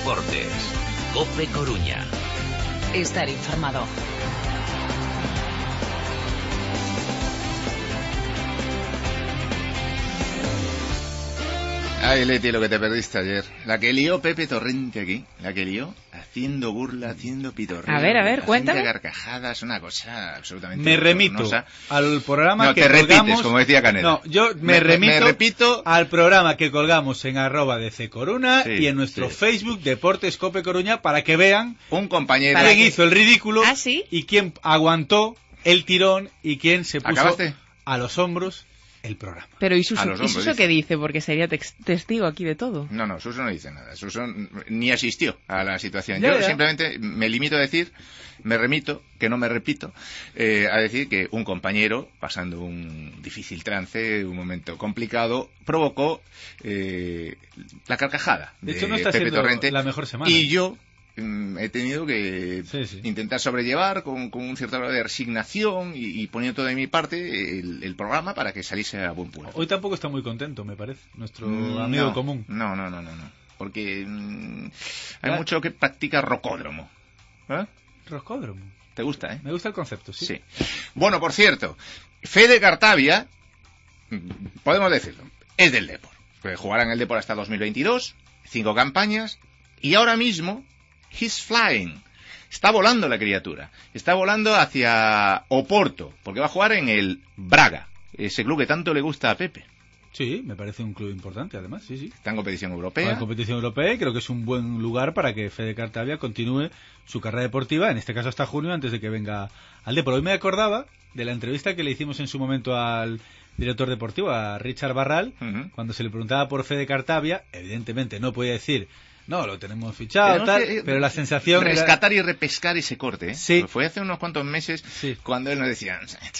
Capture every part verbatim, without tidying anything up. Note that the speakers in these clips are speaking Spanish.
deportes. COPE Coruña. Estar informado. Ay, Leti, lo que te perdiste ayer. La que lió Pepe Torrente aquí. La que lió haciendo burla, haciendo pitorreo. A ver, a ver, cuéntame. Haciendo carcajadas, una cosa absolutamente... Me remito bochornosa. al programa no, que te colgamos... repites, como decía Canela. No, yo me, me remito me repito... al programa que colgamos en arroba de C Coruna Sí, y en nuestro sí. Facebook Deportes Cope Coruña para que vean Un compañero... quién hizo el ridículo ¿Ah, sí? y quién aguantó el tirón y quién se puso ¿Acabaste? a los hombros el programa. Pero ¿y Suso, A los ¿y hombros, Suso dice. qué dice? Porque sería tex- testigo aquí de todo. No, no, Suso no dice nada. Suso ni asistió a la situación. Ya, Yo ya. simplemente me limito a decir, me remito, que no me repito, eh, a decir que un compañero, pasando un difícil trance, un momento complicado, provocó eh, la carcajada De de hecho, no está Pepe siendo Torrente. la mejor semana. Y yo mm, he tenido que Sí, sí. intentar sobrellevar con, con un cierto grado de resignación y, y poniendo todo de mi parte el, el programa para que saliese a buen puerto. Hoy tampoco está muy contento, me parece, nuestro Mm, amigo no, común. No, no, no, no, no. Porque mm, hay Ah. mucho que practica rocódromo. ¿Eh? Roscódromo. ¿Te gusta, eh? Me gusta el concepto, sí. Sí. Bueno, por cierto, Fede Cartavia, mm, podemos decirlo, es del Depor. Pues jugará en el Depor hasta dos mil veintidós, cinco campañas, y ahora mismo, he's flying. Está volando la criatura. Está volando hacia Oporto, porque va a jugar en el Braga, ese club que tanto le gusta a Pepe. Sí, me parece un club importante, además, sí, sí. Está en competición Para europea. la competición europea y creo que es un buen lugar para que Fede Cartavia continúe su carrera deportiva, en este caso hasta junio, antes de que venga al Depor. Hoy me acordaba de la entrevista que le hicimos en su momento al director deportivo, a Richard Barral, Ujú. cuando se le preguntaba por Fede Cartavia. Evidentemente no podía decir, no, lo tenemos fichado, Tenemos tal, que, eh, pero la sensación era... rescatar y repescar ese corte, ¿eh? Sí. Fue hace unos cuantos meses Sí. cuando él nos decía,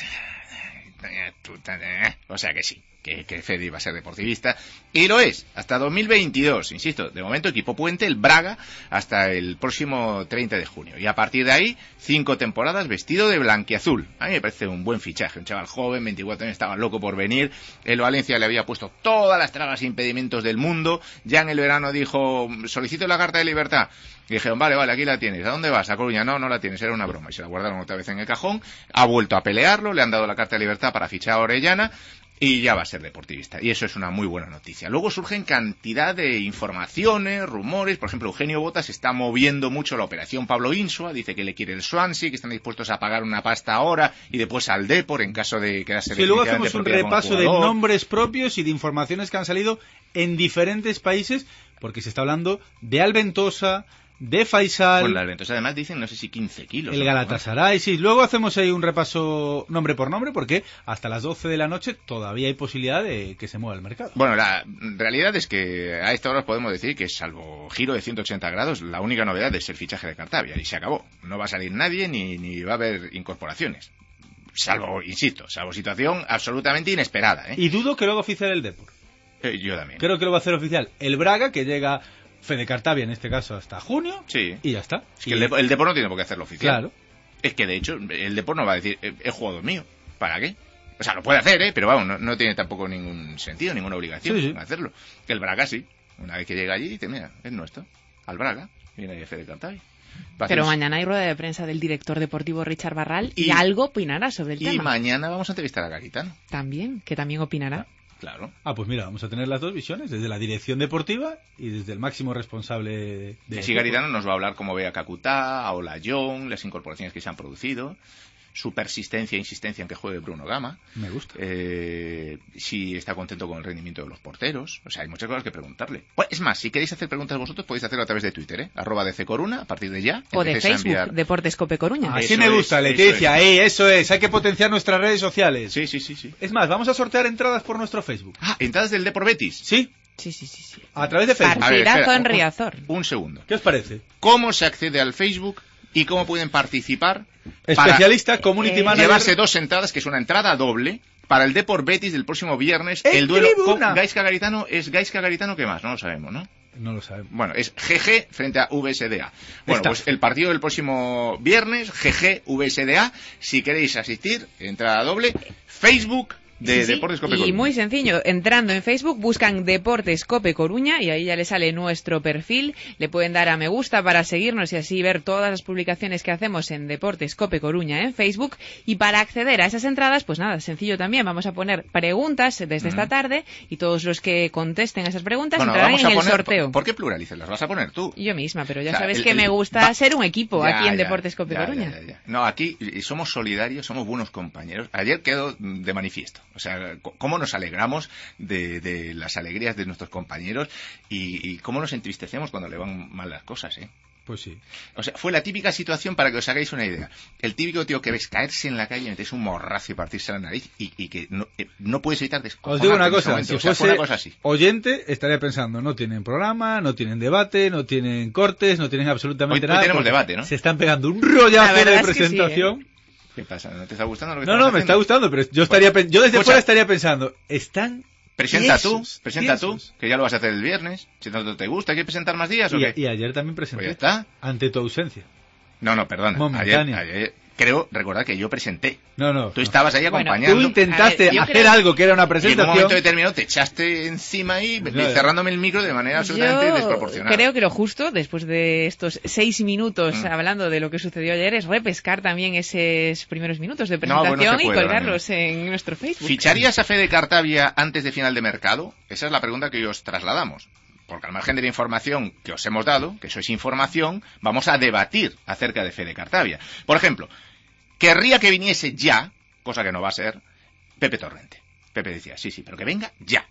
o sea que sí, que, que Fede iba a ser deportivista, y lo es, hasta dos mil veintidós, insisto, de momento equipo puente, el Braga, hasta el próximo treinta de junio, y a partir de ahí, cinco temporadas vestido de blanquiazul. A mí me parece un buen fichaje, un chaval joven, veinticuatro años, estaba loco por venir, el Valencia le había puesto todas las trabas e impedimentos del mundo, ya en el verano dijo, solicito la carta de libertad, y dijeron, vale, vale, aquí la tienes, ¿a dónde vas? A Coruña, no, no la tienes, era una broma, y se la guardaron otra vez en el cajón, ha vuelto a pelearlo, le han dado la carta de libertad para fichar a Orellana, y ya va a ser deportivista, y eso es una muy buena noticia. Luego surgen cantidad de informaciones, rumores, por ejemplo, Eugenio Botas está moviendo mucho la operación Pablo Insua, dice que le quiere el Swansea, que están dispuestos a pagar una pasta ahora, y después al Depor en caso de quedarse Sí, luego definitivamente hacemos un propiedad con el repaso de jugador. nombres propios y de informaciones que han salido en diferentes países, porque se está hablando de Alventosa, de Faisal, Bueno, las ventas además dicen, no sé si quince kilos. el ¿no? Galatasaray, sí. Luego hacemos ahí un repaso nombre por nombre, porque hasta las doce de la noche todavía hay posibilidad de que se mueva el mercado. Bueno, la realidad es que a esta hora os podemos decir que salvo giro de ciento ochenta grados, la única novedad es el fichaje de Cartavia, y se acabó. No va a salir nadie ni, ni va a haber incorporaciones. Salvo, insisto, salvo situación absolutamente inesperada, ¿eh? Y dudo que lo haga oficial el Depor. Eh, yo también. Creo que lo va a hacer oficial el Braga, que llega Fede Cartavia en este caso hasta junio, Sí. y ya está. Es que Y- el, Depor, el Depor no tiene por qué hacerlo oficial. Claro. Es que, de hecho, el Depor no va a decir, "Eh, es jugador mío, ¿para qué? O sea, lo puede hacer, ¿eh? Pero vamos, no, no tiene tampoco ningún sentido, ninguna obligación Sí, sí. hacerlo. El Braga sí. Una vez que llega allí, dice, mira, es nuestro. Al Braga. Viene Fede Cartavia. Va a Pero hacer- mañana hay rueda de prensa del director deportivo Richard Barral y, Y- algo opinará sobre el Y tema. mañana vamos a entrevistar a Garitano. También, que también opinará. Claro. Ah, pues mira, vamos a tener las dos visiones, desde la dirección deportiva y desde el máximo responsable de... Que si Garitano nos va a hablar cómo ve a Kakuta, a Olayón, las incorporaciones que se han producido, su persistencia e insistencia en que juegue Bruno Gama, Me gusta. eh, si está contento con el rendimiento de los porteros. O sea, hay muchas cosas que preguntarle. Bueno, es más, si queréis hacer preguntas vosotros, podéis hacerlo a través de Twitter, ¿eh? Arroba D C Coruna, a partir de ya. O de empecéis a Facebook, enviar- Deportes Cope Coruña. Así Eso me es, gusta, eso Leticia, es. ahí, eso es, hay que potenciar nuestras redes sociales. Sí, sí, sí, sí. Es más, vamos a sortear entradas por nuestro Facebook. Ah, entradas del Depor Betis. ¿Sí? Sí, sí, sí, sí. A través de Facebook. A ver, Partidazo espera, en un- Riazor. Un segundo. ¿Qué os parece? ¿Cómo se accede al Facebook y cómo pueden participar Especialista, community Eh, para manager. llevarse dos entradas, que es una entrada doble para el Depor Betis del próximo viernes? ¡En El duelo tribuna! con Gaisca Garitano. ¿Es Gaisca Garitano qué más? No lo sabemos, ¿no? No lo sabemos. Bueno, es G G frente a V S D A. Bueno, Está. pues el partido del próximo viernes, G G V S D A. Si queréis asistir, entrada doble, Facebook de Sí, sí. Deportes Cope Y Coruña. muy sencillo, entrando en Facebook buscan Deportes Cope Coruña y ahí ya le sale nuestro perfil, le pueden dar a me gusta para seguirnos y así ver todas las publicaciones que hacemos en Deportes Cope Coruña en Facebook. Y para acceder a esas entradas, pues nada, sencillo también, vamos a poner preguntas desde esta tarde y todos los que contesten a esas preguntas Bueno, entrarán vamos en a el poner, sorteo. ¿por, ¿por qué pluralizas? Las vas a poner tú. Yo misma, pero ya O sea, sabes el- que el- me gusta va- ser un equipo Ya, aquí en ya, Deportes Cope ya, Coruña. ya, ya, ya. No, aquí somos solidarios, somos buenos compañeros. Ayer quedó de manifiesto. O sea, cómo nos alegramos de, de las alegrías de nuestros compañeros y, y cómo nos entristecemos cuando le van mal las cosas, ¿eh? Pues sí. O sea, fue la típica situación para que os hagáis una idea. El típico tío que ves caerse en la calle, metes un morrazo y partirse la nariz y, y que no, eh, no puedes evitar descojonarte Os digo una en ese cosa, momento. si O sea, fuese fue una cosa así. oyente, estaría pensando, no tienen programa, no tienen debate, no tienen cortes, no tienen absolutamente Hoy- hoy nada. tenemos porque debate, ¿no? Se están pegando un La rollazo verdad de es que sí, presentación. ¿Qué pasa? ¿No te está gustando lo que No, estamos no, me está haciendo? gustando, pero yo estaría pen- yo desde Escucha. fuera estaría pensando, están Presenta tiesos, tú, presenta tiesos. tú, que ya lo vas a hacer el viernes. Si no te gusta, ¿hay que presentar más días o Y, qué? y ayer también Pues ya presenté, está. ante tu ausencia. No, no, perdona. Ayer, Momentánea. ayer- creo recordar que yo presenté. No, no. Tú no. estabas ahí Bueno, acompañando. Tú intentaste A ver, yo hacer creo- algo que era una y en un presentación. momento determinado te echaste encima y Claro. cerrándome el micro de manera absolutamente Yo desproporcionada. creo que lo justo, después de estos seis minutos Mm. hablando de lo que sucedió ayer, es repescar también esos primeros minutos de No, presentación pues no se y puede, colgarlos en nuestro Facebook. ¿Ficharías a Fede Cartavia antes de final de mercado? Esa es la pregunta que os trasladamos. Porque al margen de la información que os hemos dado, que eso es información, vamos a debatir acerca de Fede Cartavia. Por ejemplo, querría que viniese ya, cosa que no va a ser, Pepe Torrente. Pepe decía, sí, sí, pero que venga ya.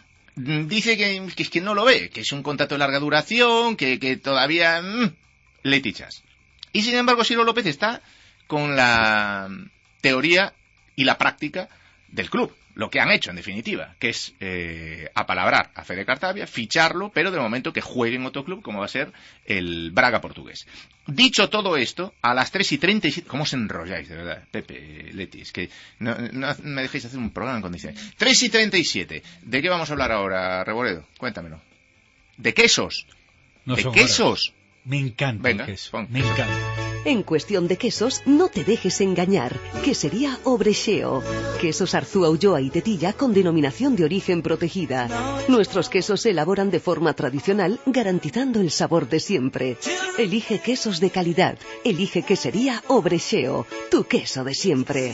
Mm, Dice que, que es que no lo ve, que es un contrato de larga duración, que, que todavía mm, le tichas. Y sin embargo, Ciro López está con la teoría y la práctica del club. Lo que han hecho, en definitiva, que es eh, apalabrar a Fede Cartavia, ficharlo, pero de momento que juegue en otro club, como va a ser el Braga portugués. Dicho todo esto, a las tres y treinta y siete... ¿Cómo os enrolláis, de verdad? Pepe, Leti, es que no, no me dejéis hacer un programa en condiciones. tres y treinta y siete. ¿De qué vamos a hablar ahora, Reboredo? Cuéntamelo. ¿De quesos? No ¿De son quesos? horas. Me encanta Venga, el queso. pon Me queso. encanta. En cuestión de quesos, no te dejes engañar. Quesería Obrexeo. Quesos Arzúa, Ulloa y Tetilla con denominación de origen protegida. Nuestros quesos se elaboran de forma tradicional, garantizando el sabor de siempre. Elige quesos de calidad. Elige Quesería Obrexeo. Tu queso de siempre.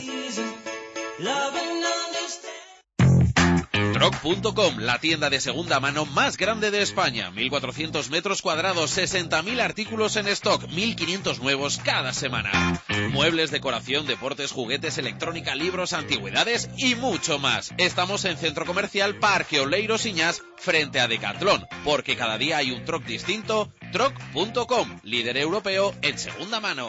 Troc punto com, la tienda de segunda mano más grande de España. mil cuatrocientos metros cuadrados, sesenta mil artículos en stock, mil quinientos nuevos cada semana. Muebles, decoración, deportes, juguetes, electrónica, libros, antigüedades y mucho más. Estamos en Centro Comercial Parque Oleiro Siñás, frente a Decathlon, porque cada día hay un Troc distinto. Troc punto com, líder europeo en segunda mano.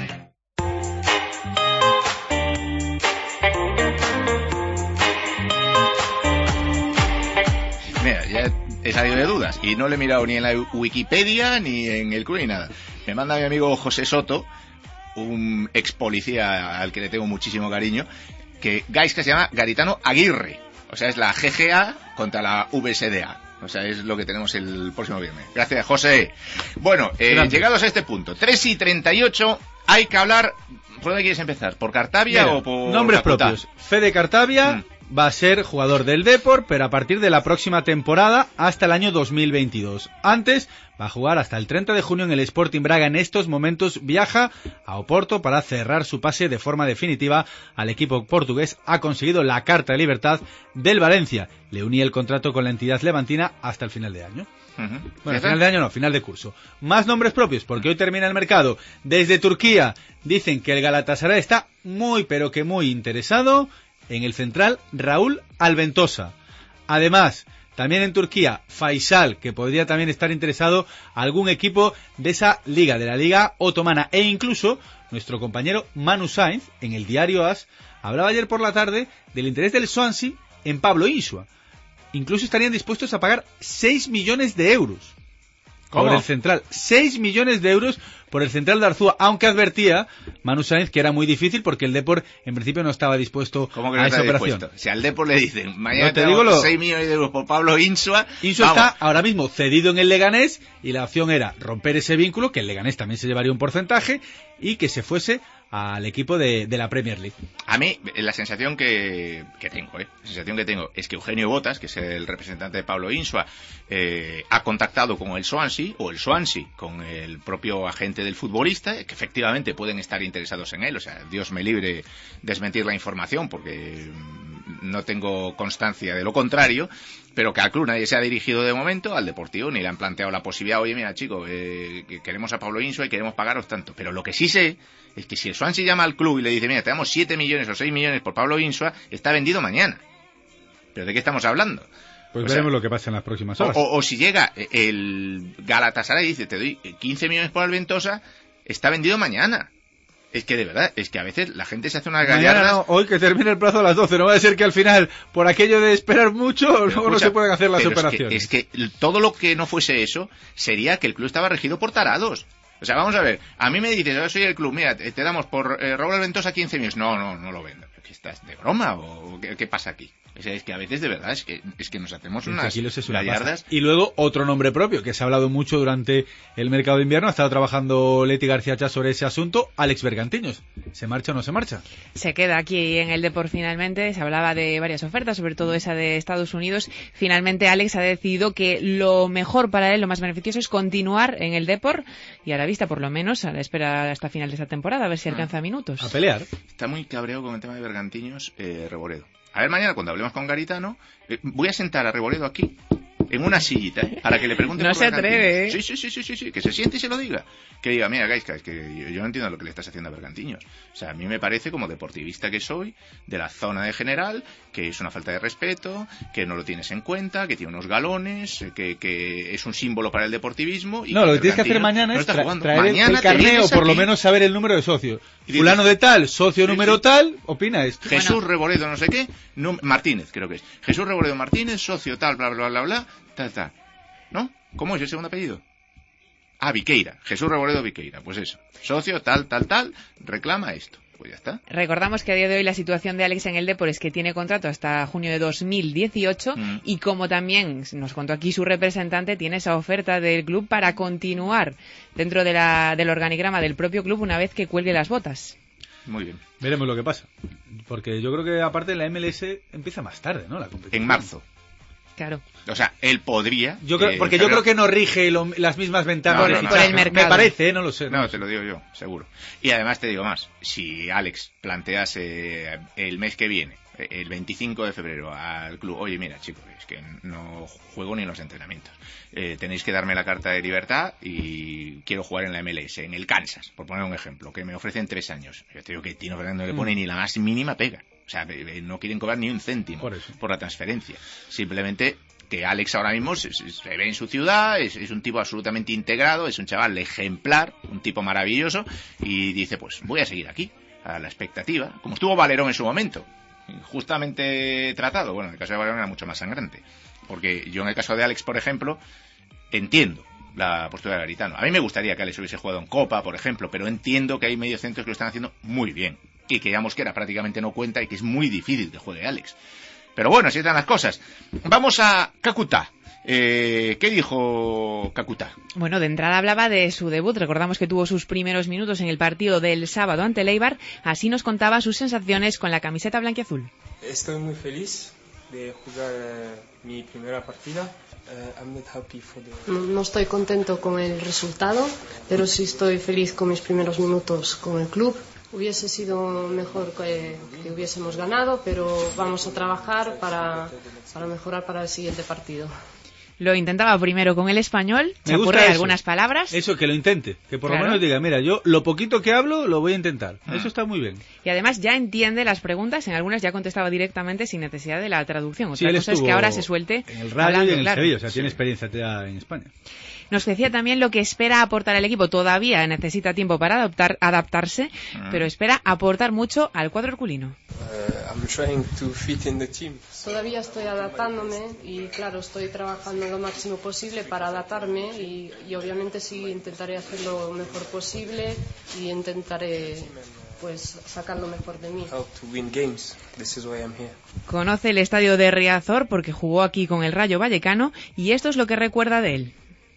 Mira, ya he salido de dudas y no le he mirado ni en la Wikipedia ni en el club ni nada. Me manda mi amigo José Soto, un ex policía al que le tengo muchísimo cariño, que Gaisca se llama Garitano Aguirre. O sea, es la G G A contra la V S D A. O sea, es lo que tenemos el próximo viernes. Gracias, José. Bueno, eh, llegados a este punto, tres y treinta y ocho, hay que hablar... ¿Por dónde quieres empezar? ¿Por Cartavia Mira, o por nombres Cacutá? propios. Fede Cartavia Mm. va a ser jugador del Depor, pero a partir de la próxima temporada hasta el año dos mil veintidós. Antes va a jugar hasta el treinta de junio en el Sporting Braga. En estos momentos viaja a Oporto para cerrar su pase de forma definitiva al equipo portugués. Ha conseguido la carta de libertad del Valencia. Le unía el contrato con la entidad levantina hasta el final de año. Uh-huh. Bueno, final de año no, final de curso. Más nombres propios, porque hoy termina el mercado. Desde Turquía dicen que el Galatasaray está muy, pero que muy interesado en el central Raúl Alventosa. Además, también en Turquía, Faisal, que podría también estar interesado algún equipo de esa liga, de la liga otomana. E incluso nuestro compañero Manu Sainz, en el diario AS, hablaba ayer por la tarde del interés del Swansea en Pablo Insua. Incluso estarían dispuestos a pagar seis millones de euros ¿Cómo? por el central. seis millones de euros por el central de Arzúa, aunque advertía Manu Sáenz que era muy difícil porque el Depor en principio no estaba dispuesto ¿Cómo que a no esa está operación. dispuesto? Si al Depor le dicen, mañana No, te tenemos digo lo- seis millones de euros por Pablo Insua, Insua vamos. está ahora mismo cedido en el Leganés y la opción era romper ese vínculo, que el Leganés también se llevaría un porcentaje y que se fuese al equipo de, de la Premier League. A mí, la sensación que, que tengo, ¿eh? la sensación que tengo es que Eugenio Botas, que es el representante de Pablo Insua, eh, ha contactado con el Swansea, o el Swansea con el propio agente del futbolista, que efectivamente pueden estar interesados en él. O sea, Dios me libre desmentir la información, porque no tengo constancia de lo contrario, pero que al club nadie se ha dirigido de momento, al Deportivo ni le han planteado la posibilidad, oye, mira, chico, eh, que queremos a Pablo Insua y queremos pagaros tanto. Pero lo que sí sé es que si el Swansea llama al club y le dice, mira, te damos siete millones o seis millones por Pablo Insua, está vendido mañana. ¿Pero de qué estamos hablando? Pues o veremos sea, lo que pasa en las próximas o, horas. o, o si llega el Galatasaray y dice, te doy quince millones por Alventosa, está vendido mañana. Es que de verdad, es que a veces la gente se hace unas gallardas. Mañana no, hoy que termine el plazo a las doce, no va a ser que al final, por aquello de esperar mucho, Pero luego escucha, no se pueden hacer las pero operaciones. Es que, es que todo lo que no fuese eso sería que el club estaba regido por tarados. O sea, vamos a ver, a mí me dices, yo soy el club, mira, te, te damos por eh, Raúl Alventosa quince millones. No, no, no lo vendo. ¿Estás de broma o qué, qué pasa aquí? O sea, es que a veces de verdad es que es que nos hacemos unas gallardas. Y luego otro nombre propio que se ha hablado mucho durante el mercado de invierno, ha estado trabajando Leti García Chá sobre ese asunto, Alex Bergantiños. ¿Se marcha o no se marcha? Se queda aquí en el Depor finalmente. Se hablaba de varias ofertas, sobre todo esa de Estados Unidos. Finalmente Alex ha decidido que lo mejor para él, lo más beneficioso, es continuar en el Depor y a la vista, por lo menos, a la espera hasta final de esta temporada, a ver si alcanza minutos. A pelear. Está muy cabreado con el tema de Bergantiños, eh, Reboredo. A ver, mañana cuando hablemos con Garitano, eh, voy a sentar a Reboredo aquí, en una sillita, ¿eh? Para que le pregunte no por se atreve, ¿eh? Sí, sí, sí, sí, sí, sí, que se siente y se lo diga. Que diga, mira, Gaisca, es que yo, yo no entiendo lo que le estás haciendo a Bergantiños. O sea, a mí me parece, como deportivista que soy, de la zona de general, que es una falta de respeto, que no lo tienes en cuenta, que tiene unos galones, que, que es un símbolo para el deportivismo. Y no, que lo que tienes que hacer Bergantiños mañana no es está tra jugando. traer Mañana el carné o por lo aquí, menos saber el número de socio. Y dices, Fulano de tal, socio sí, número sí. tal, opina esto. Jesús Bueno. Reboredo no sé qué, no, Martínez creo que es. Jesús Reboredo Martínez, socio tal, bla, bla, bla, bla, tal, tal. ¿No? ¿Cómo es el segundo apellido? Ah, Viqueira. Jesús Reboredo Viqueira. Pues eso. Socio tal, tal, tal, reclama esto. Pues ya está. Recordamos que a día de hoy la situación de Alex en el Depor es que tiene contrato hasta junio de dos mil dieciocho Mm. y como también nos contó aquí su representante, tiene esa oferta del club para continuar dentro de la, del organigrama del propio club una vez que cuelgue las botas. Muy bien. Veremos lo que pasa. Porque yo creo que aparte la M L S empieza más tarde, ¿no? La competición. En marzo. Claro. O sea, él podría... Yo creo, eh, porque yo febrero- creo que no rige lo- las mismas ventanas. No, de no, no. fichaje. Por el mercado. Me parece, ¿eh? No lo sé. No, te lo digo yo, seguro. Y además te digo más. Si Alex plantease el mes que viene, el veinticinco de febrero, al club, oye, mira, chicos, es que no juego ni en los entrenamientos. Eh, tenéis que darme la carta de libertad y quiero jugar en la M L S, en el Kansas, por poner un ejemplo, que me ofrecen tres años. Yo te digo que Tino Fernández no le pone Mm. ni la más mínima pega. O sea, no quieren cobrar ni un céntimo Por eso. por la transferencia. Simplemente que Alex ahora mismo se, se- se ve en su ciudad, es, es un tipo absolutamente integrado, es un chaval ejemplar, un tipo maravilloso, y dice, pues voy a seguir aquí, a la expectativa, como estuvo Valerón en su momento, justamente tratado. Bueno, en el caso de Valerón era mucho más sangrante, porque yo en el caso de Alex, por ejemplo, entiendo la postura de Garitano. A mí me gustaría que Alex hubiese jugado en Copa, por ejemplo, pero entiendo que hay mediocentros que lo están haciendo muy bien, y que ya Mosquera prácticamente no cuenta, y que es muy difícil que juegue Alex. Pero bueno, así están las cosas. Vamos a Kakuta. Eh, ¿Qué dijo Kakuta? Bueno, de entrada hablaba de su debut. Recordamos que tuvo sus primeros minutos en el partido del sábado ante el Eibar. Así nos contaba sus sensaciones con la camiseta blanquiazul. Estoy muy feliz de jugar eh, mi primera partida. Eh, I'm not happy for the... No, no estoy contento con el resultado, pero sí estoy feliz con mis primeros minutos con el club. Hubiese sido mejor que, que hubiésemos ganado, pero vamos a trabajar para, para mejorar para el siguiente partido. Lo intentaba primero con el español, Me gusta chapurrea eso. algunas palabras. Eso, que lo intente. Que por Claro. lo menos diga, mira, yo lo poquito que hablo lo voy a intentar. Eso está muy bien. Y además ya entiende las preguntas, en algunas ya contestaba directamente sin necesidad de la traducción. Sí, Otra él cosa es estuvo que ahora se suelte en el radio hablando y en el claro. Sevilla, o sea, tiene experiencia ya en España. Nos decía también lo que espera aportar al equipo. Todavía necesita tiempo para adaptar, adaptarse, Mm. pero espera aportar mucho al cuadro herculino. Eh, I'm trying to fit in the team. Todavía estoy adaptándome y claro, estoy trabajando lo máximo posible para adaptarme y, y obviamente sí intentaré hacer lo mejor posible y intentaré pues sacar lo mejor de mí. Help to win games. This is why I'm here. Conoce el estadio de Riazor porque jugó aquí con el Rayo Vallecano y esto es lo que recuerda de él.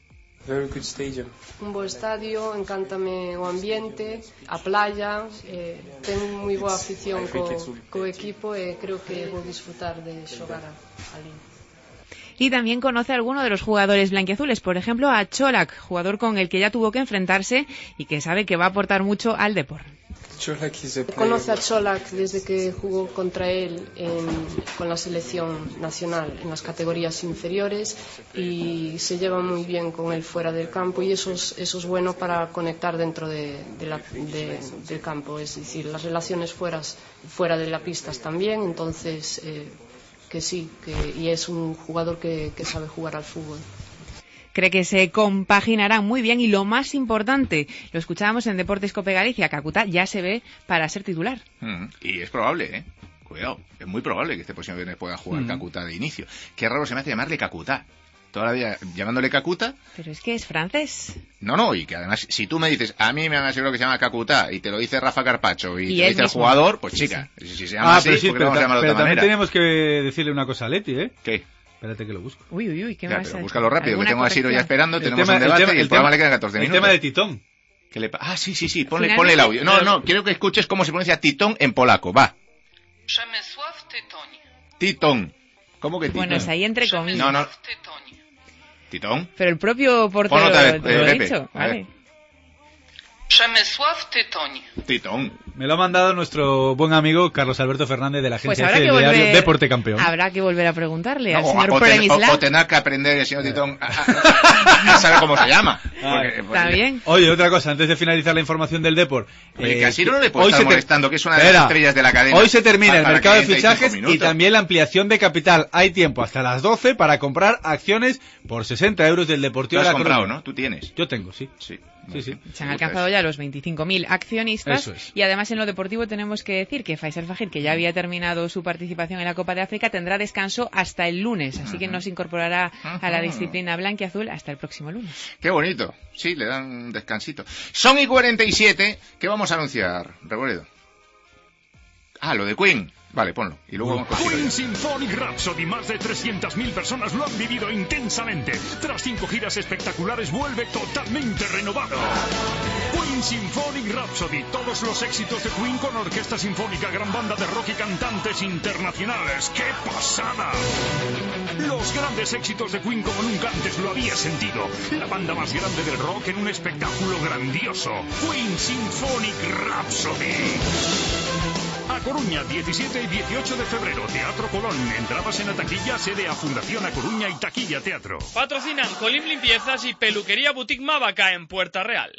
Very good stadium. Un bo estadio, encántame o ambiente, a playa, eh, ten moi boa afición co, co equipo e creo que vou disfrutar de xogar ali. Y también conoce a alguno de los jugadores blanquiazules, por ejemplo a Čolak, jugador con el que ya tuvo que enfrentarse y que sabe que va a aportar mucho al Depor. Conoce a Čolak desde que jugó contra él en, con la selección nacional en las categorías inferiores y se lleva muy bien con él fuera del campo y eso es, eso es bueno para conectar dentro de, de la, de, del campo, es decir, las relaciones fuera, fuera de la pista también, entonces eh, que sí, que, y es un jugador que, que sabe jugar al fútbol. Cree que se compaginarán muy bien y lo más importante, lo escuchábamos en Deportes Cope Galicia, Kakuta ya se ve para ser titular. Mm, y es probable, ¿eh? Cuidado, es muy probable que este próximo viernes pueda jugar mm. Kakuta de inicio. Qué raro se me hace llamarle Kakuta. Toda la vida llamándole Kakuta. Pero es que es francés. No, no, y que además, si tú me dices, a mí me han asegurado que se llama Kakuta, y te lo dice Rafa Carpacho, y, y te lo dice el jugador, pues chica, sí, sí. si se llama ah, así, pero sí, ¿por qué pero, vamos a llamarlo de otra también manera? tenemos que decirle una cosa a Leti, ¿eh? ¿Qué? Espérate que lo busco. Uy, uy, uy, ¿qué ya, más? Pero búscalo rápido, que tengo a Siro ya esperando, el tenemos tema, un debate el tema, y el, el programa le quedan catorce minutos. El tema de Titón. ¿Qué le ah, sí, sí, sí, ponle, ponle el audio. No, no, quiero que escuches cómo se pronuncia Titón en polaco, va. Titón. ¿Cómo que Titón? Bueno, es ahí entre comillas. No, no. ¿Titón? Pero el propio portero vez, te lo eh, ha dicho, vale. Titón. Me lo ha mandado nuestro buen amigo Carlos Alberto Fernández de la agencia pues de volver, diario Deporte Campeón. Habrá que volver a preguntarle no, al o, señor o, Premislav. o, o tener que aprender el señor Titón a, a, a saber cómo se llama. Porque, Está pues, bien. Oye, otra cosa, antes de finalizar la información del Depor. Eh, que así no le puede estar molestando, que es una de las estrellas de la cadena. Hoy se termina el mercado de fichajes y también la ampliación de capital. Hay tiempo hasta las doce para comprar acciones por sesenta euros del Deportivo de la Coruña. Tú has comprado, ¿no? Tú tienes. Yo tengo, sí. Sí. Sí, sí. Se han alcanzado ya los veinticinco mil accionistas. Eso es. Y además en lo deportivo tenemos que decir que Faisal Fajir, que ya había terminado su participación en la Copa de África, tendrá descanso hasta el lunes. Así que no se incorporará a la disciplina blanquiazul hasta el próximo lunes. Qué bonito. Sí, le dan un descansito. Son y cuarenta y siete. ¿Qué vamos a anunciar? Recuerdo. Ah, lo de Queen. Vale, ponlo. Y luego vamos con Queen Symphonic Rhapsody. Más de trescientas mil personas lo han vivido intensamente. Tras cinco giras espectaculares, vuelve totalmente renovado. Queen Symphonic Rhapsody. Todos los éxitos de Queen con orquesta sinfónica, gran banda de rock y cantantes internacionales. ¡Qué pasada! Los grandes éxitos de Queen como nunca antes lo había sentido. La banda más grande del rock en un espectáculo grandioso. Queen Symphonic Rhapsody. A Coruña, diecisiete y dieciocho de febrero, Teatro Colón. Entradas en la taquilla, sede a Fundación A Coruña y Taquilla Teatro. Patrocinan Colim Limpiezas y Peluquería Boutique Mávaca en Puerta Real.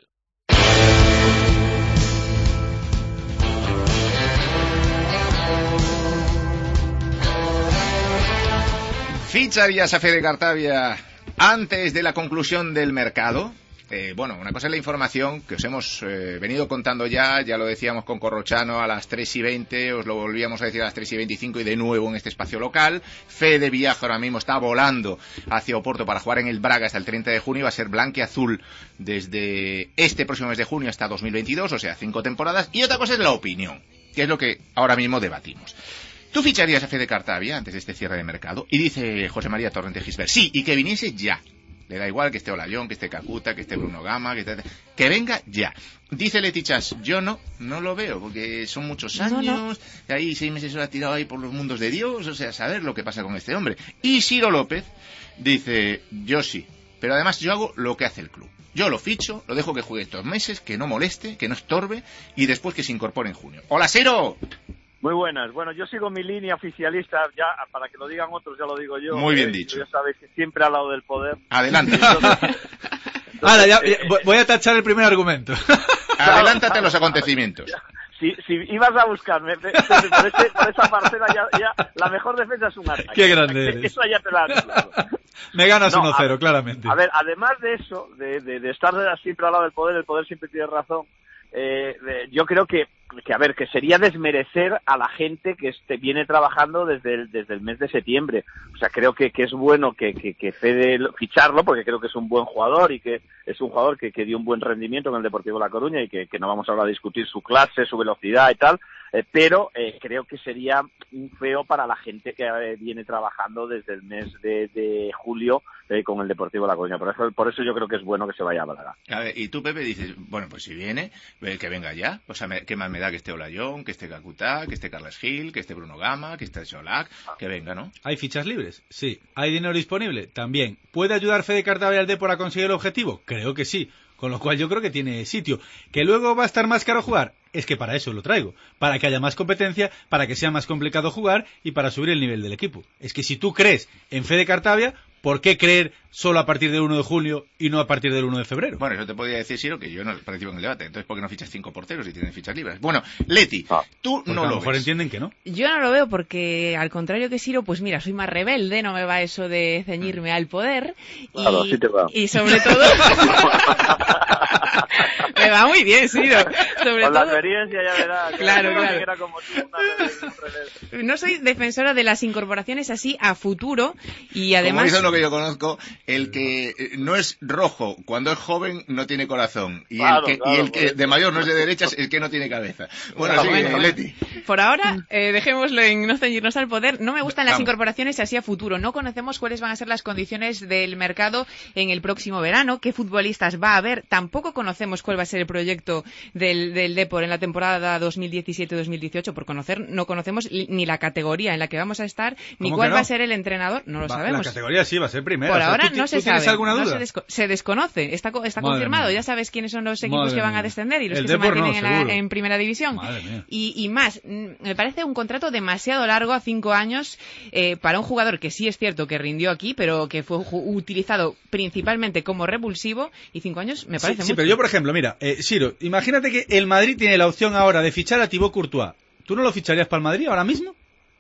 Ficharías a Fede Cartavia antes de la conclusión del mercado. Eh, bueno, una cosa es la información que os hemos eh, venido contando ya, ya lo decíamos con Corrochano a las tres y veinte, os lo volvíamos a decir a las tres y veinticinco y de nuevo en este espacio local. Fede Viaje ahora mismo está volando hacia Oporto para jugar en el Braga hasta el treinta de junio, va a ser blanquiazul desde este próximo mes de junio hasta dos mil veintidós, o sea, cinco temporadas. Y otra cosa es la opinión, que es lo que ahora mismo debatimos. ¿Tú ficharías a Fede Cartavia antes de este cierre de mercado? Y dice José María Torrente Gisbert, sí, y que viniese ya. Le da igual que esté Olayón, que esté Kakuta, que esté Bruno Gama, que esté... que venga ya. Dice Letichas, yo no, no lo veo, porque son muchos años, no, no. ahí seis meses se lo ha tirado ahí por los mundos de Dios, o sea, saber lo que pasa con este hombre. Y Ciro López dice, yo sí, pero además yo hago lo que hace el club. Yo lo ficho, lo dejo que juegue estos meses, que no moleste, que no estorbe, y después que se incorpore en junio. ¡Hola, Ciro! Muy buenas. Bueno, yo sigo mi línea oficialista, ya para que lo digan otros, ya lo digo yo. Muy bien eh, dicho. Ya sabéis que siempre al lado del poder. Adelante. Entonces, entonces, Ahora, ya, eh, ya, voy a tachar el primer argumento. Adelántate a los acontecimientos. Si, si ibas a buscarme por, ese, por esa parcela, ya, ya la mejor defensa es un ataque. Qué grande eres. Eso ya te lo has claro. Me ganas no, uno cero, claramente. A ver, además de eso, de, de, de estar siempre al lado del poder, el poder siempre tiene razón. Eh, de, yo creo que, que, a ver, que sería desmerecer a la gente que este, viene trabajando desde el, desde el mes de septiembre. O sea, creo que, que es bueno que, que, que Fede ficharlo, porque creo que es un buen jugador y que es un jugador que, que dio un buen rendimiento en el Deportivo La Coruña y que, que no vamos ahora a discutir su clase, su velocidad y tal. eh, pero eh, creo que sería un feo para la gente que eh, viene trabajando desde el mes de, de julio eh, con el Deportivo La Coruña. Por eso, por eso yo creo que es bueno que se vaya a Braga. A ver, y tú, Pepe, dices, bueno, pues si viene, eh, que venga ya. O sea, me, ¿qué más me da que esté Olayón, que esté Cacutá, que esté Carles Gil, que esté Bruno Gama, que esté Xolac, que venga, ¿no? ¿Hay fichas libres? Sí. ¿Hay dinero disponible? También. ¿Puede ayudar Fede Cartabia al Depor a conseguir el objetivo? Creo que sí. Con lo cual yo creo que tiene sitio. ¿Que luego va a estar más caro jugar? Es que para eso lo traigo. Para que haya más competencia, para que sea más complicado jugar y para subir el nivel del equipo. Es que si tú crees en Fede Cartabia, ¿por qué creer solo a partir del uno de julio y no a partir del uno de febrero? Bueno, eso te podría decir, Siro, que yo no participo en el debate. Entonces, ¿por qué no fichas cinco porteros si tienen fichas libres? Bueno, Leti, tú Porque no a lo lo mejor ves. entienden que no. Yo no lo veo porque, al contrario que Siro, pues mira, soy más rebelde, no me va eso de ceñirme al poder. Claro, y, sí te va. y sobre todo... me va muy bien, Siro. Sobre Con todo... la experiencia ya verás. Claro, ya claro. que era como tú, una rebelde, un rebelde. No soy defensora de las incorporaciones así a futuro y Como además... eso es lo que yo conozco, el que eh, no es rojo cuando es joven no tiene corazón. Y Claro, el que, claro, y el que por de eso. mayor no es de derechas, el que no tiene cabeza. Bueno, Ah, sí, bueno. Leti. Por ahora, eh, dejémoslo en no ceñirnos al poder. No me gustan las Vamos. incorporaciones así a futuro. No conocemos cuáles van a ser las condiciones del mercado en el próximo verano, qué futbolistas va a haber. Tampoco conocemos cuál va a ser el proyecto del, del Depor en la temporada dos mil diecisiete dos mil dieciocho. Por conocer, no conocemos li- ni la categoría en la que vamos a estar, ni ¿Cómo cuál que no? va a ser el entrenador. No lo Va, sabemos. La categoría sí va a ser primera. Por O sea, ahora ¿tú ti- no se ¿tú tienes sabe. alguna No duda? se, desco- se desconoce. Está, co- está Madre confirmado. mía. Ya sabes quiénes son los equipos Madre que van mía. a descender y los El que Depor se no, mantienen en, la- seguro. en primera división. Madre mía. Y, y más, mm, me parece un contrato demasiado largo a cinco años eh, para un jugador que sí es cierto que rindió aquí, pero que fue ju- utilizado principalmente como revulsivo, y cinco años me Sí, parece sí, mucho. pero yo, por ejemplo, mira, eh, Siro, imagínate que el Madrid tiene la opción ahora de fichar a Thibaut Courtois. ¿Tú no lo ficharías para el Madrid ahora mismo?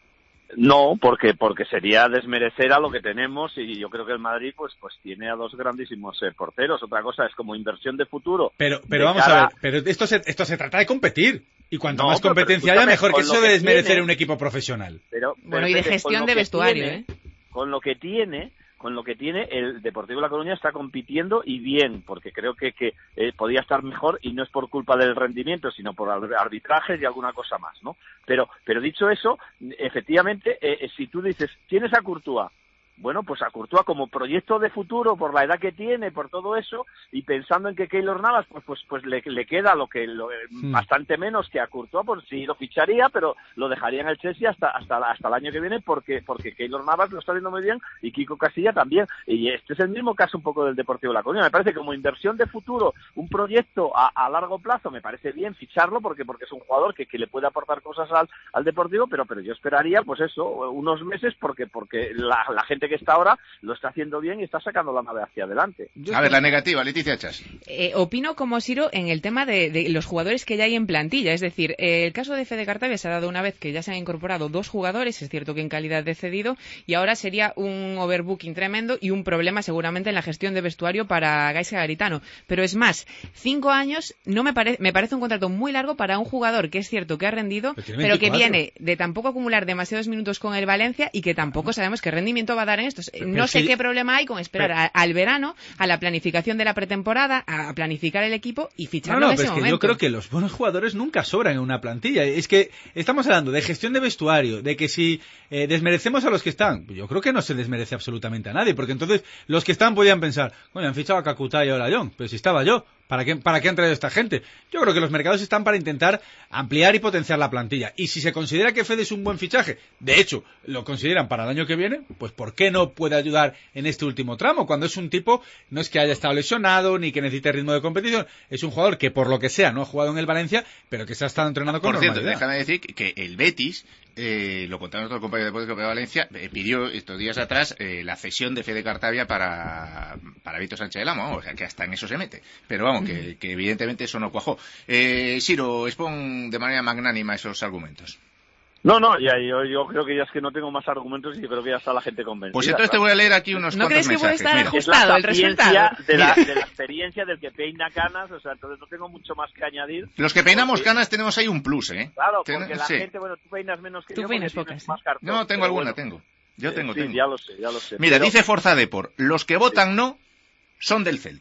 No, porque porque sería desmerecer a lo que tenemos, y yo creo que el Madrid pues pues tiene a dos grandísimos eh, porteros. Otra cosa es como inversión de futuro. Pero, de pero vamos cara- a ver, pero esto se, esto se trata de competir. Y cuanto No, más pero- competencia pero haya, escúchame, mejor que con eso lo de que desmerecer tiene- un equipo profesional. Pero, Bueno, pero, y de Pepe, gestión con lo de que vestuario, tiene- ¿eh? Con lo que tiene, con lo que tiene, el Deportivo La Coruña está compitiendo, y bien, porque creo que, que eh, podía estar mejor, y no es por culpa del rendimiento, sino por ar- arbitrajes y alguna cosa más, ¿no? Pero, pero dicho eso, efectivamente, eh, eh, si tú dices, tienes a Courtois, bueno, pues a Courtois como proyecto de futuro, por la edad que tiene, por todo eso, y pensando en que Keylor Navas, pues pues pues le, le queda lo que lo, Hmm. bastante menos que a Courtois, por si lo ficharía, pero lo dejaría en el Chelsea hasta hasta hasta el año que viene, porque porque Keylor Navas lo está viendo muy bien y Kiko Casilla también, y este es el mismo caso un poco del Deportivo de La Coruña. Me parece que como inversión de futuro, un proyecto a, a largo plazo, me parece bien ficharlo, porque porque es un jugador que, que le puede aportar cosas al, al Deportivo, pero pero yo esperaría pues eso, unos meses, porque porque la, la gente que está ahora lo está haciendo bien y está sacando la nave hacia adelante. A ver, la negativa, Leticia Chas. Eh, opino como Siro en el tema de, de los jugadores que ya hay en plantilla. Es decir, eh, el caso de Fede Cartabia se ha dado una vez que ya se han incorporado dos jugadores, es cierto que en calidad de cedido, y ahora sería un overbooking tremendo y un problema seguramente en la gestión de vestuario para Gaisca Garitano. Pero es más, cinco años no me, pare me parece un contrato muy largo para un jugador que es cierto que ha rendido, Pero pero, tiene que veinticuatro. viene de tampoco acumular demasiados minutos con el Valencia y que tampoco sabemos qué rendimiento va a dar en estos. Pero No sé si- qué problema hay con esperar pero- a- al verano, a la planificación de la pretemporada, a planificar el equipo y No, ficharlo no, en pero ese es que momento. yo creo que los buenos jugadores nunca sobran en una plantilla. Es que estamos hablando de gestión de vestuario, de que si eh, desmerecemos a los que están, yo creo que no se desmerece absolutamente a nadie, porque entonces los que están podían pensar, bueno, han fichado a Cacutá y a Olayón, pero si estaba yo, ¿para qué, ¿para qué han traído esta gente? Yo creo que los mercados están para intentar ampliar y potenciar la plantilla. Y si se considera que Fede es un buen fichaje, de hecho, lo consideran para el año que viene, pues ¿por qué no puede ayudar en este último tramo? Cuando es un tipo, no es que haya estado lesionado, ni que necesite ritmo de competición, es un jugador que por lo que sea no ha jugado en el Valencia, pero que se ha estado entrenando con Por cierto, normalidad. déjame decir que el Betis, eh, lo contaron nuestros compañeros de Deportes de Valencia, eh, pidió estos días atrás eh, la cesión de Fede Cartabia para, para Víctor Sánchez del Amo, o sea, que hasta en eso se mete. Pero vamos, que, que evidentemente eso no cuajó. Eh, Siro, expon de manera magnánima esos argumentos. No, no, ya, yo, yo creo que ya es que no tengo más argumentos y yo creo que ya está la gente convencida. Pues entonces te claro. voy a leer aquí unos ¿No cuantos crees que puede mensajes. estar Mira. Es la ajustado el sapiencia resultado? de la, Mira. de la experiencia del que peina canas, o sea, entonces no tengo mucho más que añadir. Los que peinamos Porque- canas tenemos ahí un plus, ¿eh? Claro, Ten- porque la sí. gente, bueno, tú peinas menos que Tú yo. peinas porque pocas, tienes más cartón, No, tengo pero alguna, bueno. tengo. Yo Eh, tengo, sí, tengo. ya lo sé, ya lo sé. Mira, pero- dice Forza Depor, los que votan no son del Celta.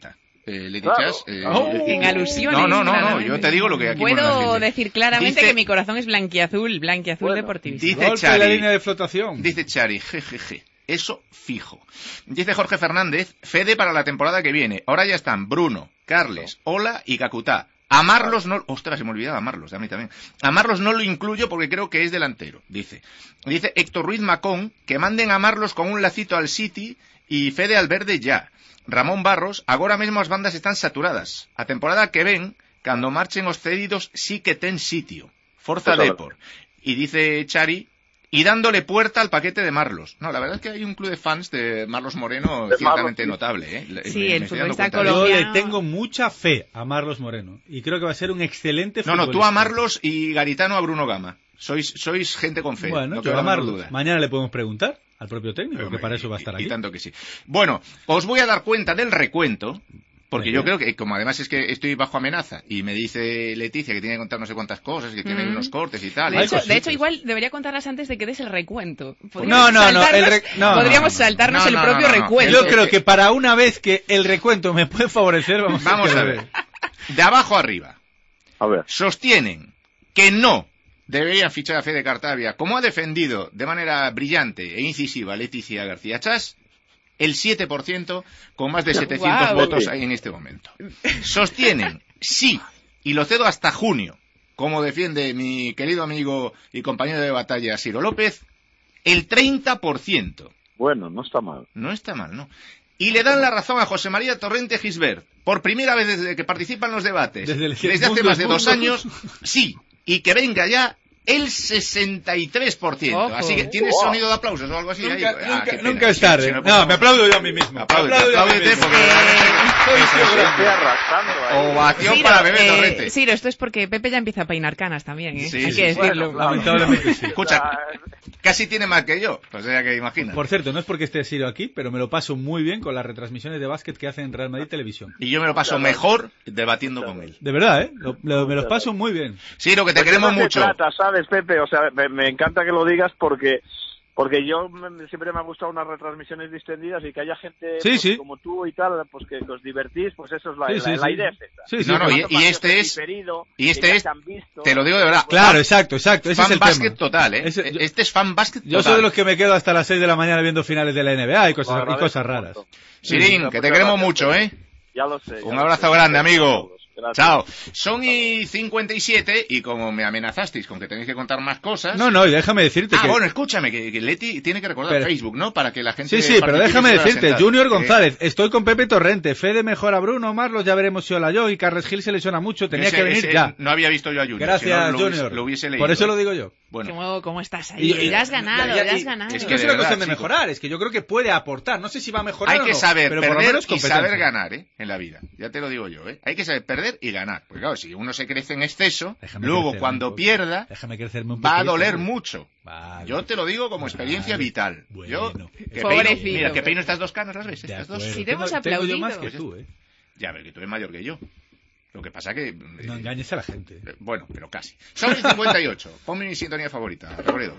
eh, Letichas. Claro. Eh, Oh, eh, en alusiones. No, no, no, no, claramente. yo te digo lo que aquí pone la Puedo gente. decir claramente Dice- que mi corazón es blanquiazul, blanquiazul Bueno, deportivista. Dice Golpe de la Chari, línea de flotación. dice Chari, jejeje, eso fijo. Dice Jorge Fernández, Fede para la temporada que viene. Ahora ya están Bruno, Carles, Ola y Cacutá. A Marlos no... Ostras, se me olvidaba Marlos, a mí también. A Marlos no lo incluyo porque creo que es delantero, dice. Dice Héctor Ruiz Macón, que manden a Marlos con un lacito al City y Fede al verde ya. Ramón Barros, agora mesmo as bandas están saturadas. A temporada que ven, cando marchen os cedidos, sí que ten sitio. Forza Eso. Depor. Y dice Chari, y dándole puerta al paquete de Marlos. No, la verdad es que hay un club de fans de Marlos Moreno De ciertamente Marlos, sí. notable, ¿eh? Le- Sí, me- el me estoy dando futbolista cuenta de eso. Yo colombiano. le tengo mucha fe a Marlos Moreno y creo que va a ser un excelente No, futbolista. no, tú a Marlos y Garitano a Bruno Gama. Sois, sois gente con fe. Bueno, no yo cabe a la menor Marlos. duda. Mañana le podemos preguntar al propio técnico, Pero, que para y- eso va a estar y- aquí. Y tanto que sí. Bueno, os voy a dar cuenta del recuento, porque Venga. yo creo que, como además es que estoy bajo amenaza, y me dice Leticia que tiene que contar no sé cuántas cosas, que tiene Mm. unos cortes y tal. De y hecho, cositas. de hecho, igual debería contarlas antes de que des el recuento. No, Podríamos no, no, el saltarnos- re- no, podríamos no, no, saltarnos no, el no, propio no, no, no. recuento. Yo creo que para una vez que el recuento me puede favorecer, vamos, Vamos a ver. De abajo arriba. A ver. Sostienen que no deberían fichar a Fede Cartavia, como ha defendido de manera brillante e incisiva Leticia García Chas, el siete por ciento con más de setecientos Guau. votos en este momento. Sostienen, sí, y lo cedo hasta junio, como defiende mi querido amigo y compañero de batalla Ciro López, el treinta por ciento. Bueno, no está mal. No está mal, ¿no? Y le dan la razón a José María Torrente Gisbert. Por primera vez desde que participa en los debates, Desde el- desde hace Mundos, más de dos Mundos. años, sí. Y que venga ya el sesenta y tres por ciento. Ojo. Así que, ¿tienes Wow. sonido de aplausos o algo así? Nunca, ahí? Ah, nunca- qué pena. nunca es Sí, tarde. sí, no, puedo- me aplaudo yo a mí mismo. Apláudete, Me aplaudo yo a mí apláudete, mismo. porque- Soy Yo seguro. estoy arrastrando ahí. Ovación Ciro, para bebé eh, Torrente. Ciro, esto es porque Pepe ya empieza a peinar canas también, ¿eh? Sí, Hay sí, que sí. decirlo. Bueno, claro. Lamentablemente sí. Escucha, casi tiene más que yo. O sea que imagina. Por cierto, no es porque esté Ciro aquí, pero me lo paso muy bien con las retransmisiones de básquet que hacen en Real Madrid Televisión. Y yo me lo paso mejor debatiendo con él. De verdad, ¿eh? Lo- lo- me los paso muy bien. Ciro, que te Pues queremos eso se mucho. trata, ¿sabes, Pepe? O sea, me, me encanta que lo digas porque porque yo me- siempre me ha gustado unas retransmisiones distendidas y que haya gente Sí, pues, sí. como tú y tal, pues que, que os divertís, pues eso es la, Sí, la, sí, la sí. idea es esa. Sí, sí, No, no, Que y- cuántos y partidos este en es- diferido, y que este ya es- se han visto. Te lo digo de verdad. Claro, exacto, exacto. Ese Fan es el básquet tema. total, ¿eh? Ese- yo- Este es fan básquet total. Yo soy de los que me quedo hasta las seis de la mañana viendo finales de la N B A y cosas, Lo y agradezco cosas un raras. montón. Sirín, que te queremos mucho, ¿eh? Ya lo sé. ya Un lo abrazo sé. grande, amigo. Gracias. Chao. Son y cincuenta y siete y como me amenazasteis con que tenéis que contar más cosas... No, no, y déjame decirte Ah, que... bueno, escúchame, que, que Leti tiene que recordar Pero- Facebook, ¿no? Para que la gente... Sí, sí, pero participe déjame y se pueda decirte, sentar. Junior Eh, González, estoy con Pepe Torrente, Fede mejora a Bruno, Marlos ya veremos si hola yo, y Carles Gil se lesiona mucho, tenía ese- que venir ese ya. No había visto yo a Junior. Gracias, si no, lo hubiese- Junior. Lo hubiese leído. Por eso ¿eh? lo digo yo. Bueno. ¿Cómo, ¿Cómo estás ahí? Y- y- ya has ganado, ya- ya, ya- has ganado. es Es que que es de una verdad, cuestión de chico. mejorar, es que yo creo que puede aportar, no sé si va a mejorar Hay o que no, saber pero por lo perder menos y competencia. saber ganar, ¿eh? En la vida. Ya te lo digo yo, ¿eh? Hay que saber perder y ganar. Porque claro, si uno se crece en exceso, Déjame luego crecerme un cuando poco. pierda, Déjame crecerme un va a poquito. doler mucho. Vale. Yo te lo digo como experiencia Vale. vital. Bueno. Yo, que Pobrecito. peino, mira, que peino estas dos canas, ¿las ves? De Estas dos. acuerdo. Si te hemos Tengo- tengo yo aplaudido. más que tú, ¿eh? Ya, pero que tú eres mayor que yo. Lo que pasa que... eh, No engañes a la gente. eh, Bueno, pero casi. Son el cincuenta y ocho. Ponme mi sintonía favorita, Revoredo.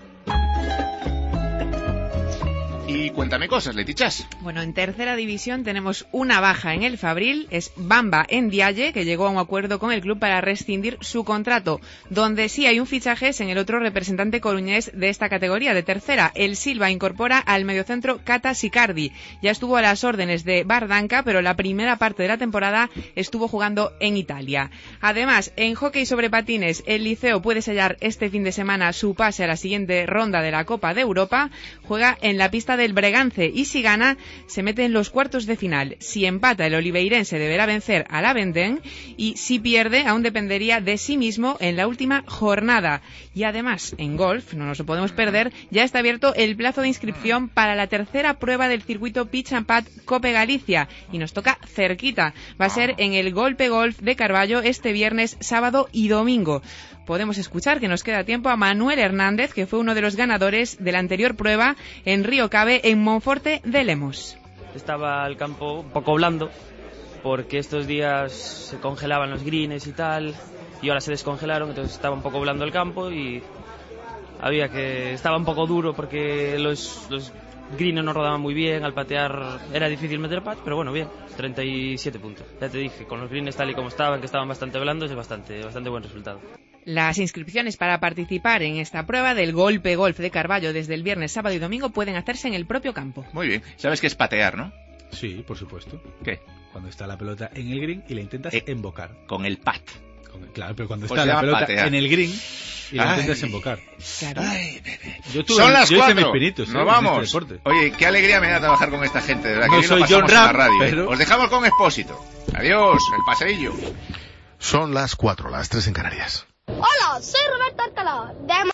Y cuéntame cosas, Letichas. Bueno, en tercera división tenemos una baja en el Fabril, es Bamba Ndiaye, que llegó a un acuerdo con el club para rescindir su contrato. Donde sí hay un fichaje es en el otro representante coruñés de esta categoría, de tercera. El Silva incorpora al mediocentro Cata Sicardi. Ya estuvo a las órdenes de Bardanca, pero la primera parte de la temporada estuvo jugando en Italia. Además, en hockey sobre patines, el Liceo puede sellar este fin de semana su pase a la siguiente ronda de la Copa de Europa. Juega en la pista del Bregance y si gana se mete en los cuartos de final. Si empata, el oliveirense deberá vencer a la Vendén y si pierde aún dependería de sí mismo en la última jornada. Y además en golf, no nos lo podemos perder, ya está abierto el plazo de inscripción para la tercera prueba del circuito Pitch and Pad Cope Galicia y nos toca cerquita. Va a ser en el Golpe Golf de Carballo este viernes, sábado y domingo. Podemos escuchar que nos queda tiempo a Manuel Hernández, que fue uno de los ganadores de la anterior prueba en Río Cabe, en Monforte de Lemos. Estaba el campo un poco blando, porque estos días se congelaban los greens y tal, y ahora se descongelaron, entonces estaba un poco blando el campo y había que... estaba un poco duro porque los, los green no rodaba muy bien, al patear era difícil meter patch, pero bueno, bien, treinta y siete puntos. Ya te dije, con los greens tal y como estaban, que estaban bastante blandos, es bastante, bastante buen resultado. Las inscripciones para participar en esta prueba del Golpe Golf de Carballo desde el viernes, sábado y domingo pueden hacerse en el propio campo. Muy bien. ¿Sabes qué es patear, no? Sí, por supuesto. ¿Qué? Cuando está la pelota en el green y la intentas eh, embocar. Con el pat. Con el, claro, pero cuando Pues está la pelota patear. en el green y la Ay. intentas embocar. Claro. Ay, bebé. Yo tuve, Son las yo hice cuatro. mis pinitos, Nos ¿eh? vamos. En este deporte. Oye, qué alegría me da trabajar con esta gente, de verdad. No que bien lo soy pasamos John en la Ram, radio. pero- Os dejamos con Expósito. Adiós, el paseillo. Son las cuatro, las tres en Canarias. Hola, soy Roberto Alcalá. De